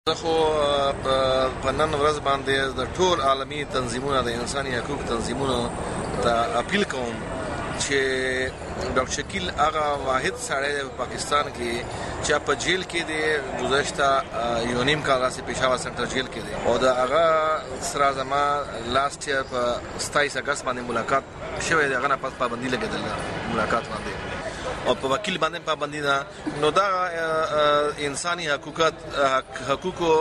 زه خو په نن ورځ باندې د ټول عالمي تنظیمونو د انساني حقوقو تنظیمونو ته اپیل کوم چې ډاکټر شکیل هغه واحد سړی په پاکستان کې چې په جیل کې دی گذشته یو نیم کال راځي پېښور سنټر جیل کې دی او دا هغه سره زما لاست یې په 27 اگست باندې ملاقات شوې ده. هغه نه پس پابندي لګېدل ملاقات باندې او په وکیل باندې پابندي ده. نو دا انساني حقوقو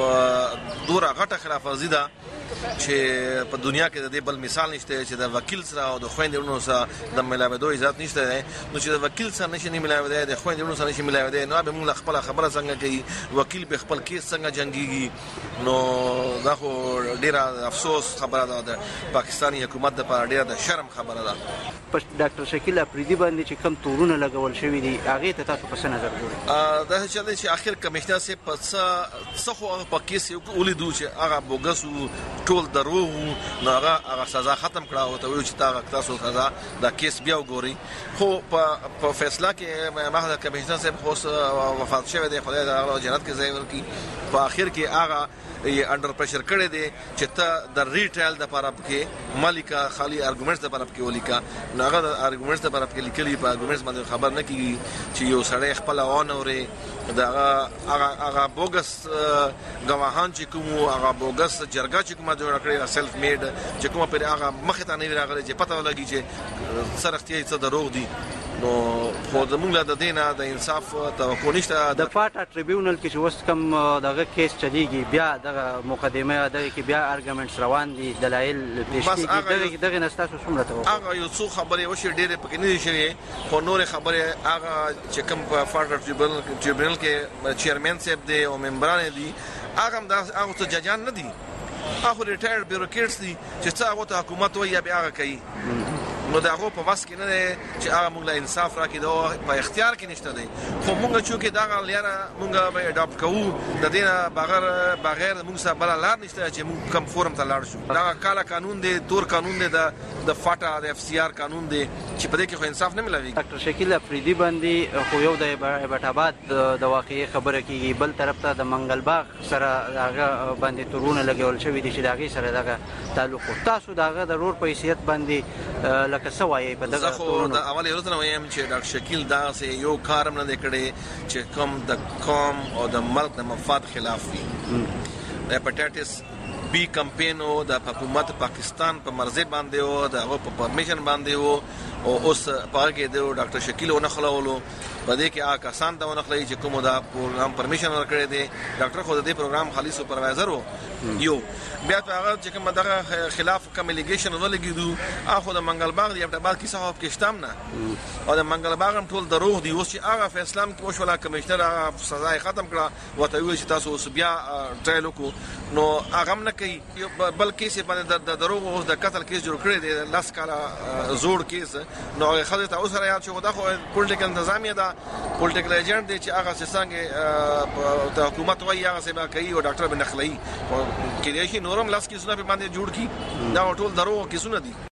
دوره غټه خلاف ورزي ده چې په دنیا کې د دې بل مثال نشته چې د وکیل سره او د خويندونو سره د ملاوېدو اجازه نشته. نو چې د وکیل سره نشي ملاوېدای د خويندونو سره نشي ملاوېدای نو به موږ خپل خبره څنګه کوي وکیل به خپل کیس څنګه جنگيږي. نو دا خو ډیره افسوس خبره ده د پاکستاني حکومت لپاره ډیره د شرم خبره ده. په ډاکټر شکیل افریدي باندې چې کم تورونه لګول شوی دي هغه ته تاسو په څه نظر ګورئ؟ دا چې اخر کمشنر سي په څه خو په کیس یو ولیدو چې هغه بوګس ټول دروغ نو هغه سزا ختم کړه او ته ویل چې تاسو سزا دا کیس بیا وګوري. خو په فیصله کې مخه کمشنر صاحب خو وفات شوی دی خدای دا جنت کې ځای ورکړي. په اخر کې هغه انډر پریشر کړی دی چې ته د ریټرایل د لپاره کې مالکا خالی ارګومنټس د لپاره کې ولیکا نو هغه د ارګومنټس د لپاره کې لیکلي په ارګومنټس باندې خبر نه کیږي چې یو سړی خپل اونوري دا هغه بوګس غواهان چې کوم هغه بوګس جرګه چې کومه جوړ کړی سیلف میډ چې کومه پر هغه مخه ته نه راغلی چې پته ولګي چې سرختي څه دروغ دي. نو خو زموږ له دینه د انصاف توقع نشته. د فاټا ټریبیونل کې چې وس کم دغه کیس چلیږي بیا دغه مقدمه دغه کې بیا ارګومنټس روان دي دلایل پیش کیږي دغه نستاسو څومره توقع هغه یو څو خبرې وشي ډېرې پکې نه دي شوي خو نور خبرې هغه چې کوم په فاټا ټریبیونل کې چیرمن صاحب دی او ممبران دي هغه څه ججان نه دي هغه ریټایرډ بیوروکریټس دي چې څه هغه ته حکومت وایي بیا هغه کوي. نو دا هغه په واس کې نه دی چې هغه موږ له انصاف راکړي دا په اختیار کې نشته دی. خو موږ چې دا غلیاره موږ به اډاپټ کوو د دې بغیر موږ سره بل لار نشته چې موږ کم فورم ته لاړ شو. دا کالا قانون دی تور قانون دی د فاټا د اف سی آر قانون دی چې په دې کې خو انصاف نه ملوي. ډاکټر شکیل افریدي باندې خو یو د ایبټ د واقعي خبره کیږي بل طرف ته د منګل باغ سره هغه باندې تورونه لګول شوی دي چې دغه سره دغه تعلق تاسو دغه د رور په حیثیت باندې لکه سوایي په دغه تورونه د اول ورځ نه وایم چې ډاکټر شکیل دا سه یو کارم نه کړي چې کوم د قوم او د ملک د مفاد خلاف وي. هپاتایټس بی کمپینو د حکومت پاکستان په مرزه باندې او د هغه په پرمیشن باندې او اوس پاګه د ډاکټر شکیل ونه خلاولو په دې کې کسان دا ونه خلای چې کوم دا پروګرام پرمیشن ورکړي دي. ډاکټر خو د دې پروګرام خالي سپروایزر وو یو بیا هغه چې کوم دغه خلاف کوم الیګیشن ولګیدو هغه د منګل باغ دی په بعد کې صاحب کې شتام نه او د منګل باغ هم ټول دروغ دی. اوس چې هغه فیصله کې وشوله کمشنر هغه سزا ختم کړه وته وی چې تاسو اوس بیا ټرایل وکړو نو هغه نه کوي بل کیس باندې د دروغ او د قتل کیس جوړ کړی دی لاس کاله زوړ کیس نو هغه خدای ته اوس راځي چې خدا خو پولیټیکل نظامیه ده پولیټیکل ایجنټ دی چې هغه څنګه د حکومت وایي هغه څه کوي او ډاکټر بنخلای کې دی شي نورم لاس کیسونه په باندې جوړ کی دا ټول دروغ کیسونه دي.